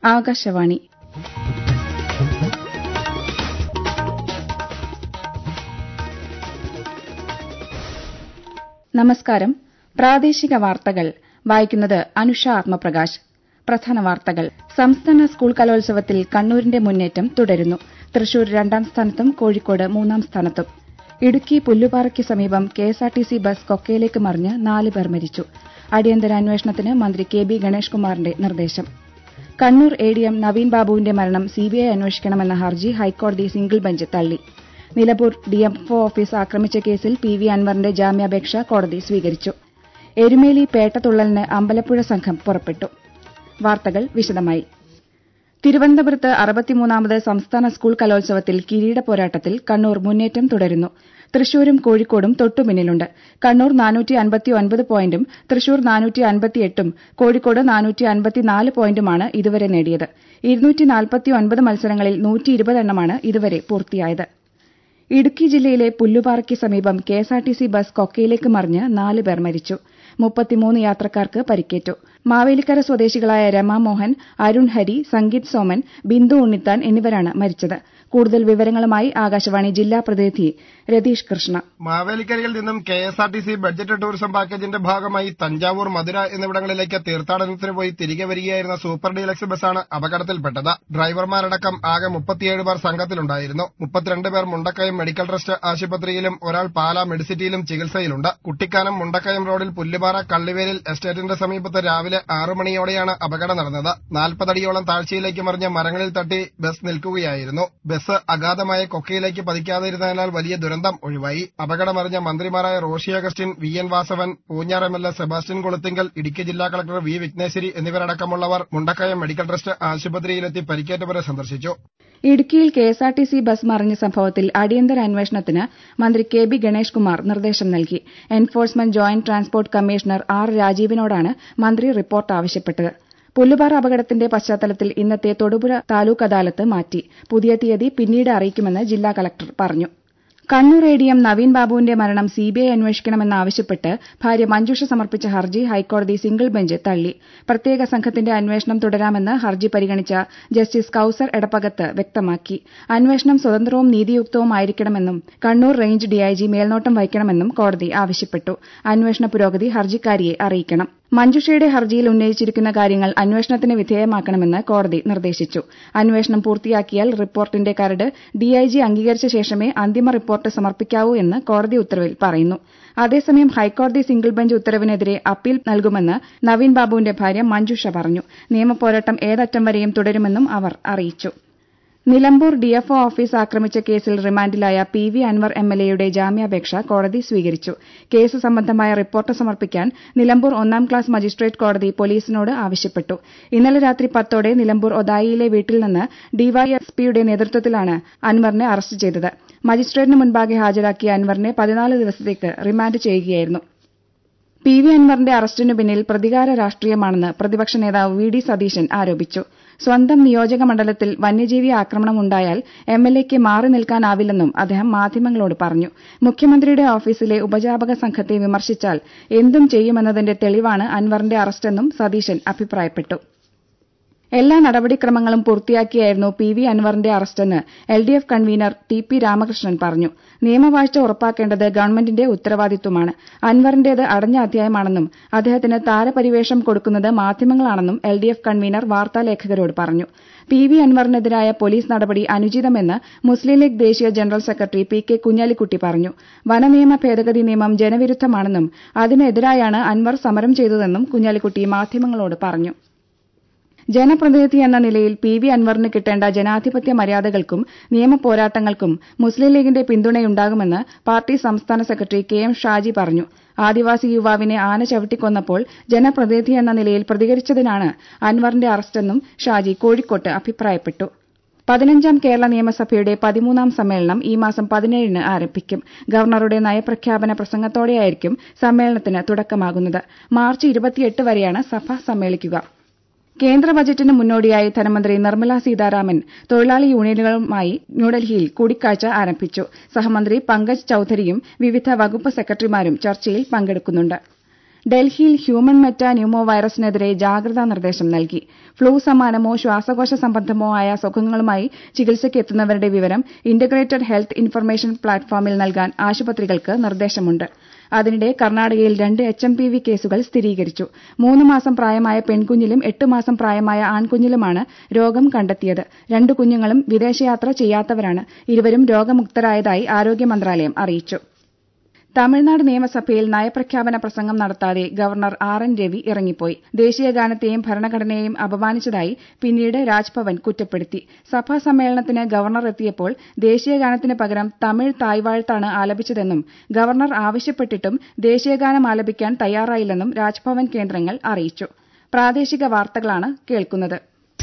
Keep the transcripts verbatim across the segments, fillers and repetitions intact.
ആകാശവാണി. നമസ്കാരം. പ്രാദേശിക വാർത്തകൾ വായിക്കുന്നത് അനുഷ ആത്മപ്രകാശ്. പ്രധാന വാർത്തകൾ. സംസ്ഥാന സ്കൂൾ കലോത്സവത്തിൽ കണ്ണൂരിന്റെ മുന്നേറ്റം തുടരുന്നു. തൃശൂർ രണ്ടാം സ്ഥാനത്തും കോഴിക്കോട് മൂന്നാം സ്ഥാനത്തും. ഇടുക്കി പുല്ലുപാറയ്ക്ക് സമീപം കെഎസ്ആർടിസി ബസ് കൊക്കയിലേക്ക് മറിഞ്ഞ് നാല് പേർ മരിച്ചു. അടിയന്തരാന്വേഷണത്തിന് മന്ത്രി കെ ബി ഗണേഷ് കുമാറിന്റെ നിർദ്ദേശം. Kannur A D M Naveen ബാബുവിന്റെ മരണം സിബിഐ അന്വേഷിക്കണമെന്ന ഹർജി ഹൈക്കോടതി സിംഗിൾ ബെഞ്ച് തള്ളി. നിലമ്പൂർ ഡിഎംഒ ഓഫീസ് ആക്രമിച്ച കേസിൽ പി വി അൻവറിന്റെ ജാമ്യാപേക്ഷ കോടതി സ്വീകരിച്ചു. എരുമേലി പേട്ടതുള്ളലിന് അമ്പലപ്പുഴ സംഘം പുറപ്പെട്ടു. വാർത്തകൾ വിശദമായി. തിരുവനന്തപുരത്ത് അറുപത്തിമൂന്നാമത് സംസ്ഥാന സ്കൂൾ കലോത്സവത്തിൽ കിരീട പോരാട്ടത്തിൽ കണ്ണൂർ മുന്നേറ്റം തുടരുന്നു. തൃശൂരും കോഴിക്കോടും തൊട്ടുപിന്നിലുണ്ട്. കണ്ണൂർ നാനൂറ്റി അൻപത്തിയൊൻപത് പോയിന്റും തൃശൂർ നാനൂറ്റി അൻപത്തിയെട്ടും കോഴിക്കോട് നാനൂറ്റി അൻപത്തിനാല് പോയിന്റുമാണ് ഇതുവരെ നേടിയത്. ഇരുന്നൂറ്റി നാൽപ്പത്തിയൊൻപത് മത്സരങ്ങളിൽ നൂറ്റി ഇരുപത് എണ്ണമാണ് ഇതുവരെ പൂർത്തിയായത്. ഇടുക്കി ജില്ലയിലെ പുല്ലുപാറയ്ക്ക് സമീപം കെഎസ്ആർടിസി ബസ് കൊക്കയിലേക്ക് മറിഞ്ഞ് നാല് പേർ മരിച്ചു. മുപ്പത്തിമൂന്ന് യാത്രക്കാർക്ക് പരിക്കേറ്റു. മാവേലിക്കര സ്വദേശികളായ രമാമോഹൻ, അരുൺ ഹരി, സംഗീത് സോമൻ, ബിന്ദു ഉണ്ണിത്താൻ എന്നിവരാണ് മരിച്ചത്. കൂടുതൽ വിവരങ്ങളുമായി ആകാശവാണി ജില്ലാ പ്രതിനിധി രതീഷ് കൃഷ്ണ. മാവേലിക്കരയിൽ നിന്നും കെഎസ്ആർടിസി ബഡ്ജറ്റ് ടൂറിസം പാക്കേജിന്റെ ഭാഗമായി തഞ്ചാവൂർ, മധുര എന്നിവിടങ്ങളിലേക്ക് തീർത്ഥാടനത്തിന് പോയി തിരികെ വരികയായിരുന്ന സൂപ്പർ ഡീലക്സ് ബസ്സാണ് അപകടത്തിൽപ്പെട്ടത്. ഡ്രൈവർമാരടക്കം ആകെ മുപ്പത്തിയേഴ് പേർ സംഘത്തിലുണ്ടായിരുന്നു. മുപ്പത്തിരണ്ട് പേർ മുണ്ടക്കയം മെഡിക്കൽ ട്രസ്റ്റ് ആശുപത്രിയിലും ഒരാൾ പാലാ മെഡിസിറ്റിയിലും ചികിത്സയിലുണ്ട്. കുട്ടിക്കാനം മുണ്ടക്കയം റോഡിൽ പുല്ലുപാറ കള്ളിവേലിൽ എസ്റ്റേറ്റിന്റെ സമീപത്ത് രാവിലെ ആറു മണിയോടെയാണ് അപകടം നടന്നത്. നാൽപ്പതടിയോളം താഴ്ചയിലേക്ക് മറിഞ്ഞ മരങ്ങളിൽ തട്ടി ബസ് നിൽക്കുകയായിരുന്നു. ബസ് അഗാധമായ കൊക്കയിലേക്ക് പതിക്കാതിരുന്നതിനാൽ വലിയ ദുരന്തം ഒഴിവായി. അപകടമറിഞ്ഞ മന്ത്രിമാരായ Roshy Augustine, V N Vasavan, Poonjar M L A Sebastian Kulathunkal, Idukki ജില്ലാ കളക്ടർ വി വിഘ്നേശ്വരി എന്നിവരടക്കമുള്ളവർ മുണ്ടക്കയം മെഡിക്കൽ ട്രസ്റ്റ് ആശുപത്രിയിലെത്തി പരിക്കേറ്റവരെ സന്ദർശിച്ചു. ഇടുക്കിയിൽ കെഎസ്ആർടിസി ബസ് മറിഞ്ഞ സംഭവത്തിൽ അടിയന്തര അന്വേഷണത്തിന് മന്ത്രി കെ ബി ഗണേഷ് കുമാർ നിർദ്ദേശം നൽകി. Enforcement joint transport commissioner R രാജീവിനോടാണ് മന്ത്രി റിപ്പോർട്ട് ആവശ്യപ്പെട്ടത്. പുല്ലുപാറ അപകടത്തിന്റെ പശ്ചാത്തലത്തിൽ ഇന്നത്തെ തൊടുപുഴ താലൂക്ക് അദാലത്ത് മാറ്റി. പുതിയ തീയതി പിന്നീട് അറിയിക്കുമെന്ന് ജില്ലാ കളക്ടർ പറഞ്ഞു. Kannur A D M Naveen ബാബുവിന്റെ മരണം സിബിഐ അന്വേഷിക്കണമെന്നാവശ്യപ്പെട്ട് ഭാര്യ മഞ്ജുഷ സമർപ്പിച്ച ഹർജി ഹൈക്കോടതി സിംഗിൾ ബെഞ്ച് തള്ളി. പ്രത്യേക സംഘത്തിന്റെ അന്വേഷണം തുടരാമെന്ന് ഹർജി പരിഗണിച്ച ജസ്റ്റിസ് കൌസർ എടപ്പകത്ത് വ്യക്തമാക്കി. അന്വേഷണം സ്വതന്ത്രവും നീതിയുക്തവും ആയിരിക്കണമെന്നും കണ്ണൂർ റേഞ്ച് ഡിഐജി മേൽനോട്ടം വഹിക്കണമെന്നും കോടതി ആവശ്യപ്പെട്ടു. അന്വേഷണ പുരോഗതി ഹർജിക്കാരിയെ അറിയിക്കണം. മഞ്ജുഷയുടെ ഹർജിയിൽ ഉന്നയിച്ചിരിക്കുന്ന കാര്യങ്ങൾ അന്വേഷണത്തിന് വിധേയമാക്കണമെന്ന് കോടതി നിർദ്ദേശിച്ചു. അന്വേഷണം പൂർത്തിയാക്കിയാൽ റിപ്പോർട്ടിന്റെ കരട് ഡിഐജി അംഗീകരിച്ച ശേഷമേ അന്തിമ റിപ്പോർട്ട് സമർപ്പിക്കാവൂ എന്ന് കോടതി ഉത്തരവിൽ പറയുന്നു. അതേസമയം ഹൈക്കോടതി സിംഗിൾ ബെഞ്ച് ഉത്തരവിനെതിരെ അപ്പീൽ നൽകുമെന്ന് നവീൻ ബാബുവിന്റെ ഭാര്യ മഞ്ജുഷ പറഞ്ഞു. നിയമപോരാട്ടം ഏതറ്റം വരെയും തുടരുമെന്നും അവർ അറിയിച്ചു. നിലമ്പൂർ ഡിഎഫ്ഒ ഓഫീസ് ആക്രമിച്ച കേസിൽ റിമാൻഡിലായ P V Anvar M L എയുടെ ജാമ്യാപേക്ഷ കോടതി സ്വീകരിച്ചു. കേസ് സംബന്ധമായ റിപ്പോർട്ട് സമർപ്പിക്കാൻ നിലമ്പൂർ ഒന്നാം ക്ലാസ് മജിസ്ട്രേറ്റ് കോടതി പോലീസിനോട് ആവശ്യപ്പെട്ടു. ഇന്നലെ രാത്രി പത്തോടെ നിലമ്പൂർ ഒതായിയിലെ വീട്ടിൽ നിന്ന് ഡിവൈഎസ്പിയുടെ നേതൃത്വത്തിലാണ് അൻവറിനെ അറസ്റ്റ് ചെയ്തത്. മജിസ്ട്രേറ്റിന് മുൻപാകെ ഹാജരാക്കിയ അൻവറിനെ പതിനാല് ദിവസത്തേക്ക് റിമാൻഡ് ചെയ്യുകയായിരുന്നു. പി വി അൻവറിന്റെ അറസ്റ്റിനു പിന്നിൽ പ്രതികാര രാഷ്ട്രീയമാണെന്ന് പ്രതിപക്ഷ നേതാവ് വി ഡി സതീശൻ ആരോപിച്ചു. സ്വന്തം നിയോജക മണ്ഡലത്തിൽ വന്യജീവി ആക്രമണമുണ്ടായാൽ എം എൽ എക്ക് മാറി നിൽക്കാനാവില്ലെന്നും അദ്ദേഹം മാധ്യമങ്ങളോട് പറഞ്ഞു. മുഖ്യമന്ത്രിയുടെ ഓഫീസിലെ ഉപജാപക സംഘത്തെ വിമർശിച്ചാൽ എന്തും ചെയ്യുമെന്നതിന്റെ തെളിവാണ് അൻവറിന്റെ അറസ്റ്റെന്നും സതീശൻ അഭിപ്രായപ്പെട്ടു. എല്ലാ നടപടിക്രമങ്ങളും പൂർത്തിയാക്കിയായിരുന്നു പി വി അൻവറിന്റെ അറസ്റ്റെന്ന് L D F convener T P Ramakrishnan പറഞ്ഞു. നിയമവാഴ്ച ഉറപ്പാക്കേണ്ടത് ഗവൺമെന്റിന്റെ ഉത്തരവാദിത്വമാണ്. അൻവറിന്റേത് അടഞ്ഞ അധ്യായമാണെന്നും അദ്ദേഹത്തിന് താരപരിവേഷം കൊടുക്കുന്നത് മാധ്യമങ്ങളാണെന്നും എൽ ഡി എഫ് കൺവീനർ വാർത്താലേഖകരോട് പറഞ്ഞു. പി വി അൻവറിനെതിരായ പോലീസ് നടപടി അനുചിതമെന്ന് മുസ്ലിം ലീഗ് ദേശീയ general secretary P K Kunhalikutty പറഞ്ഞു. വനനിയമ ഭേദഗതി നിയമം ജനവിരുദ്ധമാണെന്നും അതിനെതിരായാണ് അൻവർ സമരം ചെയ്തതെന്നും കുഞ്ഞാലിക്കുട്ടി മാധ്യമങ്ങളോട് പറഞ്ഞു. ജനപ്രതിനിധി എന്ന നിലയിൽ പി വി അൻവറിന് കിട്ടേണ്ട ജനാധിപത്യ മര്യാദകൾക്കും നിയമപോരാട്ടങ്ങൾക്കും മുസ്ലിം ലീഗിന്റെ പിന്തുണയുണ്ടാകുമെന്ന് പാർട്ടി സംസ്ഥാന സെക്രട്ടറി കെ എം ഷാജി പറഞ്ഞു. ആദിവാസി യുവാവിനെ ആന ചവിട്ടിക്കൊന്നപ്പോൾ ജനപ്രതിനിധി എന്ന നിലയിൽ പ്രതികരിച്ചതിനാണ് അൻവറിന്റെ അറസ്റ്റെന്നും ഷാജി കോഴിക്കോട്ട് അഭിപ്രായപ്പെട്ടു. പതിനഞ്ചാം കേരള നിയമസഭയുടെ പതിമൂന്നാം സമ്മേളനം ഈ മാസം പതിനേഴിന് ആരംഭിക്കും. ഗവർണറുടെ നയപ്രഖ്യാപന പ്രസംഗത്തോടെയായിരിക്കും സമ്മേളനത്തിന് തുടക്കമാകുന്നത്. മാർച്ച് ഇരുപത്തിയെട്ട് വരെയാണ് സഭ സമ്മേളിക്കുക. കേന്ദ്ര ബജറ്റിന് മുന്നോടിയായി ധനമന്ത്രി നിർമ്മല സീതാരാമൻ തൊഴിലാളി യൂണിയനുകളുമായി ന്യൂഡൽഹിയിൽ കൂടിക്കാഴ്ച ആരംഭിച്ചു. സഹമന്ത്രി പങ്കജ് ചൌധരിയും വിവിധ വകുപ്പ് സെക്രട്ടറിമാരും ചർച്ചയിൽ പങ്കെടുക്കുന്നുണ്ട്. ഡൽഹിയിൽ ഹ്യൂമൻ മെറ്റാ ന്യൂമോ വൈറസിനെതിരെ ജാഗ്രതാ നിർദ്ദേശം നൽകി. ഫ്ലൂ സമാനമോ ശ്വാസകോശ സംബന്ധമോ ആയ അസുഖങ്ങളുമായി ചികിത്സയ്ക്ക് എത്തുന്നവരുടെ വിവരം ഇന്റഗ്രേറ്റഡ് ഹെൽത്ത് ഇൻഫർമേഷൻ പ്ലാറ്റ്ഫോമിൽ നൽകാൻ ആശുപത്രികൾക്ക് നിർദ്ദേശമുണ്ട്. അതിനിടെ കർണാടകയിൽ രണ്ട് എച്ച് എം പി വി കേസുകൾ സ്ഥിരീകരിച്ചു. മൂന്ന് മാസം പ്രായമായ പെൺകുഞ്ഞിലും എട്ട് മാസം പ്രായമായ ആൺകുഞ്ഞിലുമാണ് രോഗം കണ്ടെത്തിയത്. രണ്ട് കുഞ്ഞുങ്ങളും വിദേശയാത്ര ചെയ്യാത്തവരാണ്. ഇരുവരും രോഗമുക്തരായതായി ആരോഗ്യ മന്ത്രാലയം അറിയിച്ചു. തമിഴ്നാട് നിയമസഭയിൽ നയപ്രഖ്യാപന പ്രസംഗം നടത്താതെ ഗവർണർ ആർ എൻ രവി ഇറങ്ങിപ്പോയി. ദേശീയഗാനത്തെയും ഭരണഘടനയെയും അപമാനിച്ചതായി പിന്നീട് രാജ്ഭവൻ കുറ്റപ്പെടുത്തി. സഭാ സമ്മേളനത്തിന് ഗവർണർ എത്തിയപ്പോൾ ദേശീയഗാനത്തിന് പകരം തമിഴ് തായ്വാഴ്ത്താണ് ആലപിച്ചതെന്നും ഗവർണർ ആവശ്യപ്പെട്ടിട്ടും ദേശീയഗാനം ആലപിക്കാൻ തയ്യാറായില്ലെന്നും രാജ്ഭവൻ കേന്ദ്രങ്ങൾ അറിയിച്ചു. പ്രാദേശിക വാർത്തകളാണ് കേൾക്കുന്നത്.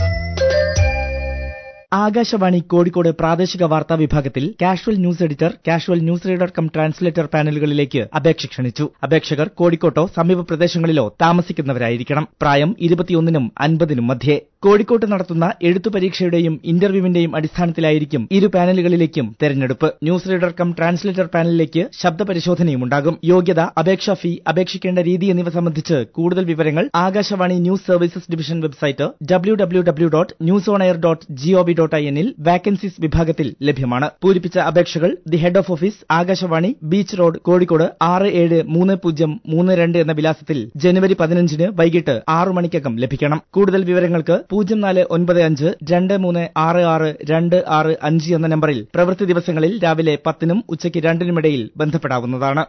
ആകാശവാണി കോഴിക്കോട് പ്രാദേശിക വാർത്താ വിഭാഗത്തിൽ casual news editor, casual news reader cum translator പാനലുകളിലേക്ക് അപേക്ഷ ക്ഷണിച്ചു. അപേക്ഷകർ കോഴിക്കോട്ടോ സമീപ പ്രദേശങ്ങളിലോ താമസിക്കുന്നവരായിരിക്കണം. പ്രായം ഇരുപത്തിയൊന്നിനും അൻപതിനും മധ്യേ. കോഴിക്കോട്ട് നടത്തുന്ന എഴുത്തു പരീക്ഷയുടെയും ഇന്റർവ്യൂവിന്റെയും അടിസ്ഥാനത്തിലായിരിക്കും ഇരു പാനലുകളിലേക്കും തെരഞ്ഞെടുപ്പ്. ന്യൂസ് റീഡർ കം ട്രാൻസ്ലേറ്റർ പാനലിലേക്ക് ശബ്ദ പരിശോധനയും ഉണ്ടാകും. യോഗ്യത, അപേക്ഷാ ഫീ, അപേക്ഷിക്കേണ്ട രീതി എന്നിവ സംബന്ധിച്ച് കൂടുതൽ വിവരങ്ങൾ Akashvani news services division website W W W dot news on air dot G O V dot I എന്നിൽ വാക്കൻസീസ് വിഭാഗത്തിൽ ലഭ്യമാണ്. പൂരിപ്പിച്ച അപേക്ഷകൾ the head of office, Akashvani, beach road, Kozhikode ആറ് ഏഴ് മൂന്ന് പൂജ്യം മൂന്ന് രണ്ട് എന്ന വിലാസത്തിൽ ജനുവരി പതിനഞ്ചിന് വൈകിട്ട് ആറു മണിക്കകം ലഭിക്കണം. കൂടുതൽ വിവരങ്ങൾക്ക് പൂജ്യം നാല് ഒൻപത് അഞ്ച് രണ്ട് മൂന്ന് ആറ് ആറ് രണ്ട് ആറ് അഞ്ച് എന്ന നമ്പറിൽ പ്രവൃത്തി ദിവസങ്ങളിൽ രാവിലെ പത്തിനും ഉച്ചയ്ക്ക് രണ്ടിനുമിടയിൽ ബന്ധപ്പെടാവുന്നതാണ്.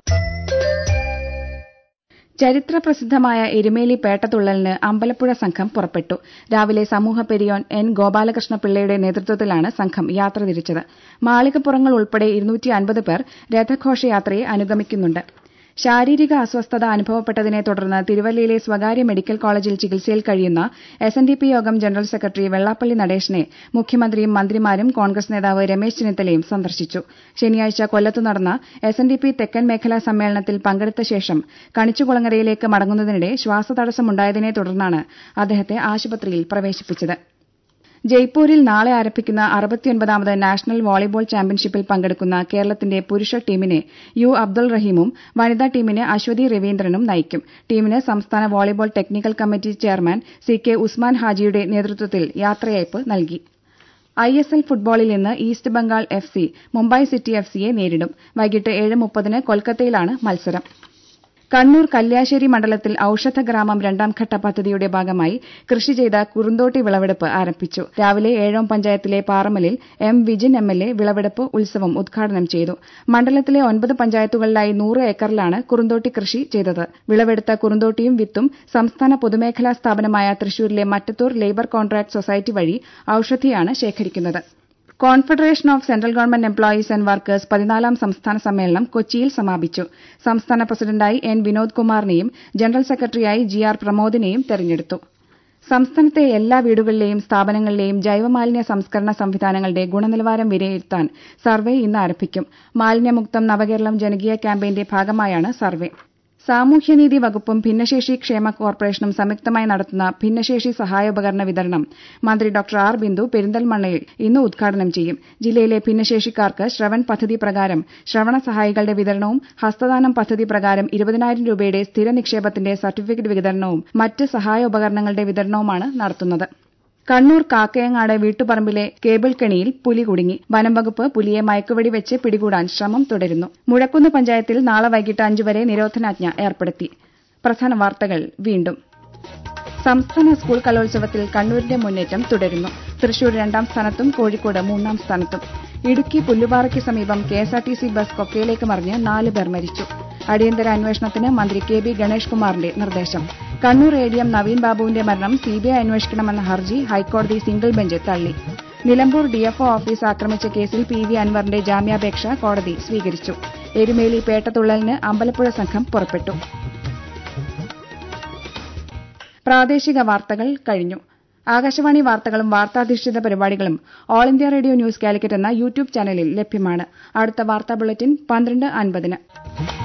ചരിത്ര പ്രസിദ്ധമായ എരുമേലി പേട്ടതുള്ളലിന് അമ്പലപ്പുഴ സംഘം പുറപ്പെട്ടു. രാവിലെ സമൂഹ പെരിയോൻ എൻ ഗോപാലകൃഷ്ണ പിള്ളയുടെ നേതൃത്വത്തിലാണ് സംഘം യാത്ര തിരിച്ചത്. മാളികപ്പുറങ്ങൾ ഉൾപ്പെടെ ഇരുന്നൂറ്റി അൻപത് പേർ രഥഘോഷയാത്രയെ അനുഗമിക്കുന്നുണ്ട്. ശാരീരിക അസ്വസ്ഥത അനുഭവപ്പെട്ടതിനെ തുടർന്ന് തിരുവല്ലയിലെ സ്വകാര്യ മെഡിക്കൽ കോളേജിൽ ചികിത്സയിൽ കഴിയുന്ന എസ് എൻ ഡി പി യോഗം ജനറൽ സെക്രട്ടറി വെള്ളാപ്പള്ളി നടേശനെ മുഖ്യമന്ത്രിയും മന്ത്രിമാരും കോൺഗ്രസ് നേതാവ് രമേശ് ചെന്നിത്തലയും സന്ദർശിച്ചു. ശനിയാഴ്ച കൊല്ലത്ത് നടന്ന എസ് എൻ ഡി പി തെക്കൻ മേഖലാ സമ്മേളനത്തിൽ പങ്കെടുത്ത ശേഷം കണിച്ചുകുളങ്ങരയിലേക്ക് മടങ്ങുന്നതിനിടെ ശ്വാസതടസ്സമുണ്ടായതിനെ തുടർന്നാണ് അദ്ദേഹത്തെ ആശുപത്രിയിൽ പ്രവേശിപ്പിച്ചത്. ജയ്പൂരിൽ നാളെ ആരംഭിക്കുന്ന അറുപത്തിയൊൻപതാമത് നാഷണൽ വോളിബോൾ ചാമ്പ്യൻഷിപ്പിൽ പങ്കെടുക്കുന്ന കേരളത്തിന്റെ പുരുഷ ടീമിനെ യു അബ്ദുൾ റഹീമും വനിതാ ടീമിനെ അശ്വതി രവീന്ദ്രനും നയിക്കും. ടീമിന് സംസ്ഥാന volleyball technical committee chairman C K Usman ഹാജിയുടെ നേതൃത്വത്തിൽ യാത്രയയപ്പ് നൽകി. ഐ എസ് എൽ ഫുട്ബോളിൽ ഇന്ന് east Bengal F C Mumbai city F സിയെ നേരിടും. വൈകിട്ട് ഏഴ് മുപ്പതിന് കൊൽക്കത്തയിലാണ് മത്സരം. കണ്ണൂർ കല്യാശ്ശേരി മണ്ഡലത്തിൽ ഔഷധഗ്രാമം രണ്ടാംഘട്ട പദ്ധതിയുടെ ഭാഗമായി കൃഷി ചെയ്ത കുറുന്തോട്ടി വിളവെടുപ്പ് ആരംഭിച്ചു. രാവിലെ ഏഴോം പഞ്ചായത്തിലെ പാറമലിൽ M Vijin M L A വിളവെടുപ്പ് ഉത്സവം ഉദ്ഘാടനം ചെയ്തു. മണ്ഡലത്തിലെ ഒൻപത് പഞ്ചായത്തുകളിലായി നൂറ് ഏക്കറിലാണ് കുറുന്തോട്ടി കൃഷി ചെയ്തത്. വിളവെടുത്ത കുറുന്തോട്ടിയും വിത്തും സംസ്ഥാന പൊതുമേഖലാ സ്ഥാപനമായ തൃശൂരിലെ മറ്റത്തൂർ ലേബർ കോൺട്രാക്ട് സൊസൈറ്റി വഴി ഔഷധിയാണ് ശേഖരിക്കുന്നത്. Confederation of central government employees and workers പതിനാലാം സംസ്ഥാന സമ്മേളനം കൊച്ചിയിൽ സമാപിച്ചു. സംസ്ഥാന പ്രസിഡന്റായി എൻ വിനോദ് കുമാറിനെയും ജനറൽ സെക്രട്ടറിയായി ജി ആർ പ്രമോദിനെയും തെരഞ്ഞെടുത്തു. സംസ്ഥാനത്തെ എല്ലാ വീടുകളിലെയും സ്ഥാപനങ്ങളിലെയും ജൈവമാലിന്യ സംസ്കരണ സംവിധാനങ്ങളുടെ ഗുണനിലവാരം വിലയിരുത്താൻ സർവേ ഇന്ന് ആരംഭിക്കും. മാലിന്യമുക്തം നവകേരളം ജനകീയ ക്യാമ്പയിന്റെ ഭാഗമായാണ് സർവേ. സാമൂഹ്യനീതി വകുപ്പും ഭിന്നശേഷി ക്ഷേമ കോർപ്പറേഷനും സംയുക്തമായി നടത്തുന്ന ഭിന്നശേഷി സഹായോപകരണ വിതരണം മന്ത്രി ഡോക്ടർ ആർ ബിന്ദു പെരിന്തൽമണ്ണയിൽ ഇന്ന് ഉദ്ഘാടനം ചെയ്യും. ജില്ലയിലെ ഭിന്നശേഷിക്കാർക്ക് ശ്രവൺ പദ്ധതി പ്രകാരം ശ്രവണ സഹായികളുടെ വിതരണവും ഹസ്തദാനം പദ്ധതി പ്രകാരം ഇരുപതിനായിരം രൂപയുടെ സ്ഥിര നിക്ഷേപത്തിന്റെ സർട്ടിഫിക്കറ്റ് വിതരണവും മറ്റ് സഹായോപകരണങ്ങളുടെ വിതരണവുമാണ് നടത്തുന്നത്. കണ്ണൂർ കാക്കയങ്ങാട് വീട്ടുപറമ്പിലെ കേബിൾ കെണിയിൽ പുലി കുടുങ്ങി. വനംവകുപ്പ് പുലിയെ മയക്കുവെടി വെച്ച് പിടികൂടാൻ ശ്രമം തുടരുന്നു. മുഴക്കുന്ന് പഞ്ചായത്തിൽ നാളെ വൈകിട്ട് അഞ്ചു വരെ നിരോധനാജ്ഞ ഏർപ്പെടുത്തി. പ്രധാന വാർത്തകൾ വീണ്ടും. സംസ്ഥാന സ്കൂൾ കലോത്സവത്തിൽ കണ്ണൂരിന്റെ മുന്നേറ്റം തുടരുന്നു. തൃശൂർ രണ്ടാം സ്ഥാനത്തും കോഴിക്കോട് മൂന്നാം സ്ഥാനത്തും. ഇടുക്കി പുല്ലുപാറയ്ക്ക് സമീപം K S R T C bus കൊക്കയിലേക്ക് മറിഞ്ഞ് നാല് പേർ മരിച്ചു. അടിയന്തര അന്വേഷണത്തിന് മന്ത്രി കെ ബി ഗണേഷ് കുമാറിന്റെ നിർദ്ദേശം. Kannur A D M Naveen ബാബുവിന്റെ മരണം സി ബി ഐ അന്വേഷിക്കണമെന്ന ഹർജി ഹൈക്കോടതി സിംഗിൾ ബെഞ്ച് തള്ളി. Nilambur D F O office ആക്രമിച്ച കേസിൽ പി വി അൻവറിന്റെ ജാമ്യാപേക്ഷ കോടതി സ്വീകരിച്ചു. എരുമേലി പേട്ടതുള്ളലിന് അമ്പലപ്പുഴ സംഘം പുറപ്പെട്ടു. പ്രാദേശിക വാർത്തകൾ കഴിഞ്ഞു. ആകാശവാണി വാർത്തകളും വാർത്താധിഷ്ഠിത പരിപാടികളും all India radio news Calicut എന്ന യൂട്യൂബ് ചാനലിൽ ലഭ്യമാണ്. അടുത്ത വാർത്താ ബുള്ളറ്റിൻ പന്ത്രണ്ട് അൻപതിന്.